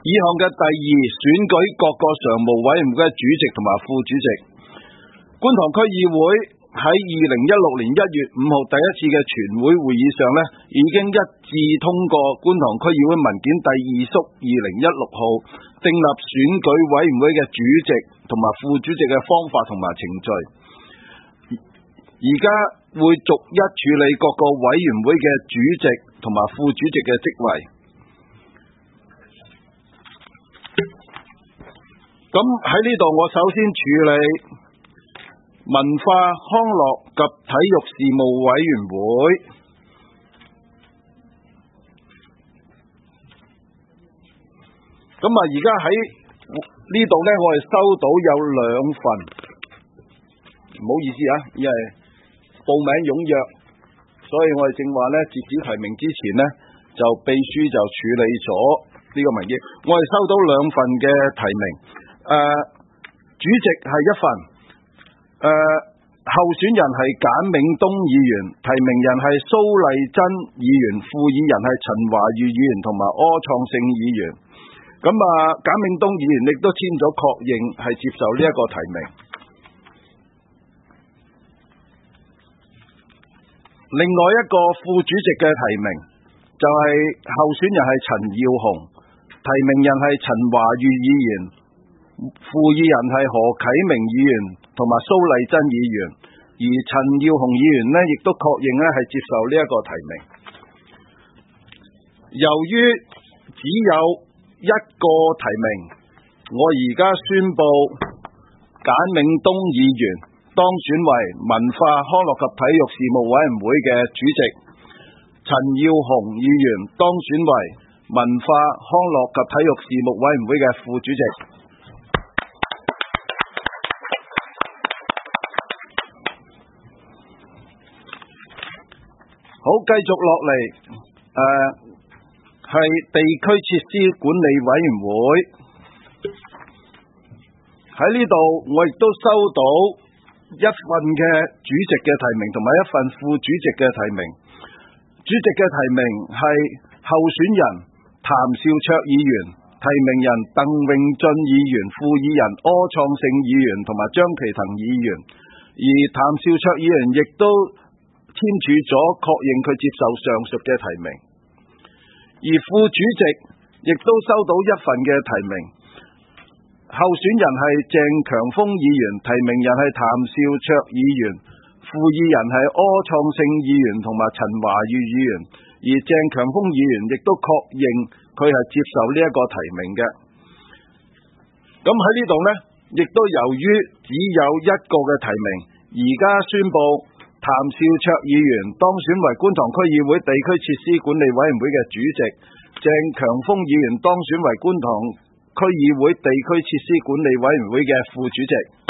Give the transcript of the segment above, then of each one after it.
以項嘅第二，選舉各個常務委員會嘅主席同埋副主席。觀塘區議會喺2016年1月5號第一次嘅全會會議上呢，已經一致通過觀塘區議會文件第2縮2016號，訂立選舉委員會嘅主席同埋副主席嘅方法同埋程序。而家會逐一處理各個委員會嘅主席同埋副主席嘅職位。咁喺呢度，我首先處理文化康樂及體育事務委員會。咁而家喺呢度呢，我哋收到有2份，唔好意思啊，因為報名踴躍，所以我哋正話呢，截止提名之前呢，就秘書就處理咗呢個文件。我哋收到2份嘅提名，主席係1份，候選人係簡銘東議員，提名人係蘇麗珍議員，副議人係陳華裕議員同埋柯創盛議員。咁簡銘東議員亦都簽咗確認係接受呢一個提名。另外一個副主席嘅提名就係候選人係陳耀雄，提名人係陳華裕議員，副議人係何啟明議員同埋蘇麗珍議員，而陳耀雄議員呢亦都確認呢係接受呢一個提名。由於只有1個提名，我而家宣布簡銘東議員當選為文化康樂及體育事務委員會嘅主席，陳耀雄議員當選為文化康樂及體育事務委員會嘅副主席。好，繼續落嚟，係地區設施管理委員會。喺呢度，我亦都收到1份嘅主席嘅提名同埋1份副主席嘅提名。主席嘅提名係候選人譚兆卓議員，提名人鄧永俊議員，副議人柯創盛議員同埋張其騰議員。而譚兆卓議員亦都簽署咗確認佢接受上述嘅提名。而副主席亦都收到1份嘅提名，候選人係鄭強豐議員，提名人係譚兆卓議員，副議人係柯創盛議員同埋陳華裕議員，而鄭強豐議員亦都確認佢係接受呢一個提名嘅。咁喺呢度呢，亦都由於只有1個嘅提名，而家宣布譚兆卓議員當選為觀塘區議會地區設施管理委員會嘅主席，鄭強豐議員當選為觀塘區議會地區設施管理委員會嘅副主席。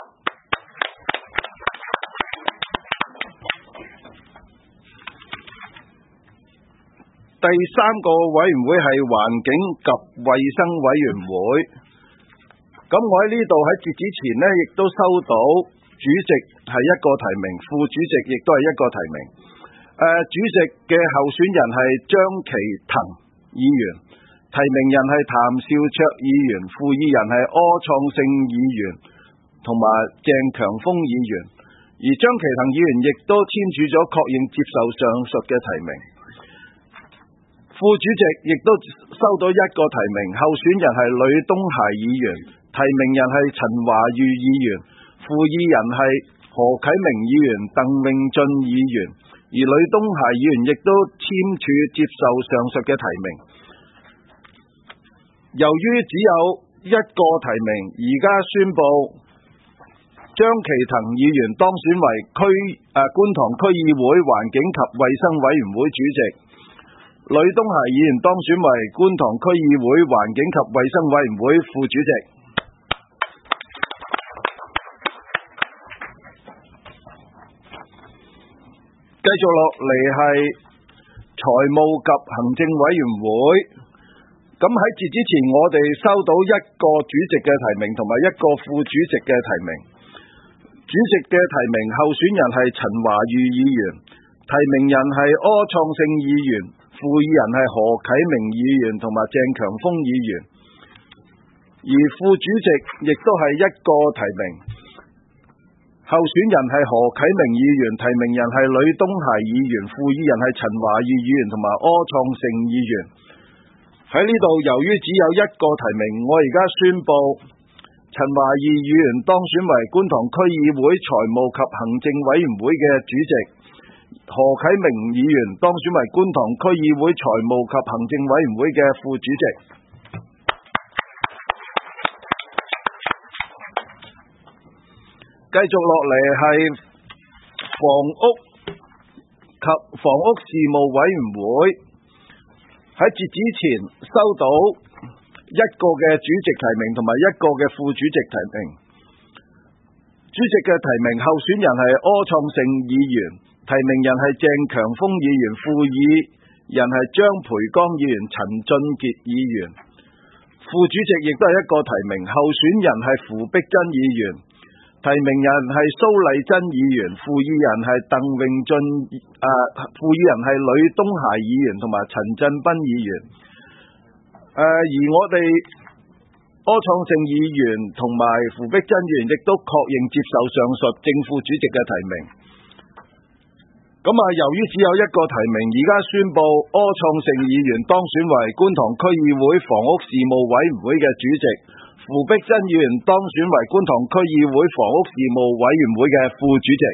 第3個委員會係環境及衛生委員會。咁我喺呢度喺截止前呢，亦都收到主席係1個提名，副主席亦都係1個提名。主席嘅候選人係張其騰議員，提名人係譚兆卓議員，副議人係柯創盛議員同埋鄭強豐議員，而張其騰議員亦都簽署咗確認接受上述嘅提名。副主席亦都收到1個提名，候選人係呂東孩議員，提名人係陳華裕議員，副議人係何啟明議員、鄧永俊議員，而呂東孩議員亦都簽署接受上述嘅提名。由於只有1個提名，而家宣布張其騰議員當選為觀塘區議會環境及衛生委員會主席，呂東孩議員當選為觀塘區議會環境及衛生委員會副主席。繼續落嚟係財務及行政委員會。咁喺截止前，我哋收到1個主席嘅提名同埋1個副主席嘅提名。主席嘅提名候選人係陳華裕議員，提名人係柯創盛議員，副議人係何啟明議員同埋鄭強豐議員。 而副主席亦都係一個提名。候選人係何啟明議員，提名人係呂東孩議員，副議人係陳華義議員同埋柯創盛議員。喺呢度，由於只有一個提名，我而家宣布陳華義議員當選為觀塘區議會財務及行政委員會嘅主席，何啟明議員當選為觀塘區議會財務及行政委員會嘅副主席。繼續落嚟係房屋及房屋事務委員會，喺截止前收到一個嘅主席提名同埋一個嘅副主席提名。主席嘅提名候選人係柯創盛議員，提名人係鄭強豐議員，副議人係張培剛議員、陳俊傑議員。副主席亦都係一個提名，候選人係胡碧珍議員，提名人係蘇麗珍議員，副議人係鄧穎俊，副議人係呂東孩議員同埋陳振彬議員。而我哋柯創盛議員同埋胡碧珍議員亦都確認接受上述正副主席嘅提名。咁由於只有一個提名，而家宣布柯創盛議員當選為觀塘區議會房屋事務委員會嘅主席，胡碧珍議員當選為觀塘區議會房屋事務委員會嘅副主席。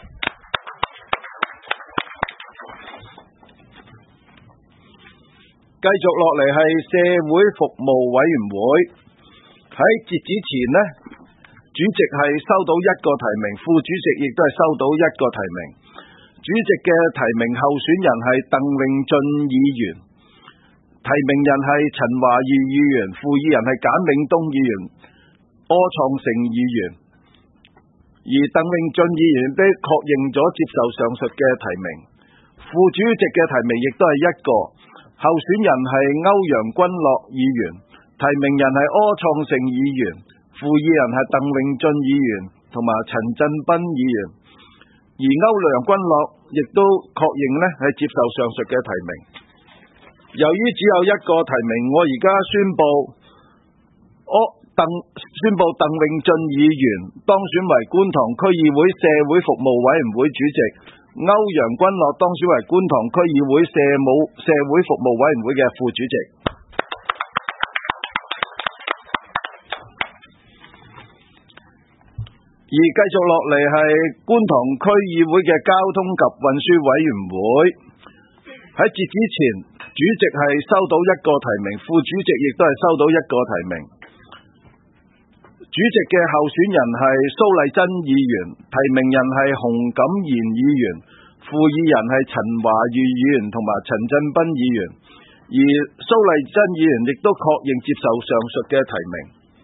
繼續落嚟係社會服務委員會，喺截止前呢，主席係收到一個提名，副主席亦都係收到一個提名。主席嘅提名候選人係鄧穎俊議員，提名人係陳華義議員，副議人係簡永東議員、柯創盛議員。而鄧穎俊議員都確認咗接受上述嘅提名。副主席嘅提名亦都係一個，候選人係歐陽君樂議員，提名人係柯創盛議員，副議人係鄧穎俊議員同埋陳振彬議員。而歐陽君樂亦都確認係接受上述嘅提名。由於只有一個提名，我而家宣布鄧穎俊議員當選為觀塘區議會社會服務委員會主席，歐陽君樂當選為觀塘區議會社會服務委員會嘅副主席。而繼續落嚟係觀塘區議會嘅交通及運輸委員會，喺截止前，主席係收到一個提名，副主席亦都係收到一個提名。主席嘅候選人係蘇麗珍議員，提名人係洪錦賢議員，副議人係陳華義議員同埋陳振彬議員。而蘇麗珍議員亦都確認接受上述嘅提名。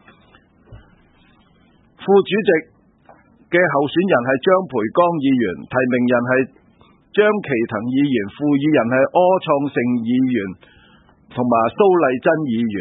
副主席嘅候選人係張培剛議員，提名人係張其騰議員，副議人係柯創盛議員同埋蘇麗珍議員。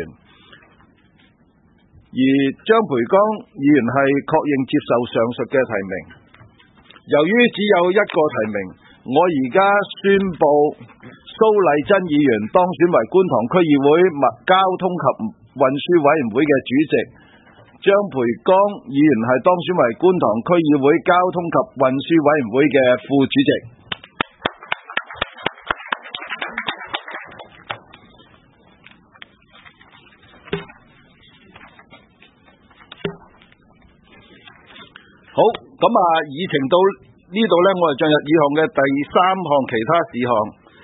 而張培剛議員係確認接受上述嘅提名。由於只有一個提名，我而家宣布蘇麗珍議員當選為觀塘區議會交通及運輸委員會嘅主席，張培剛議員係當選為觀塘區議會交通及運輸委員會嘅副主席。好，咁議程到呢度呢，我哋進入議項嘅第3項其他事項。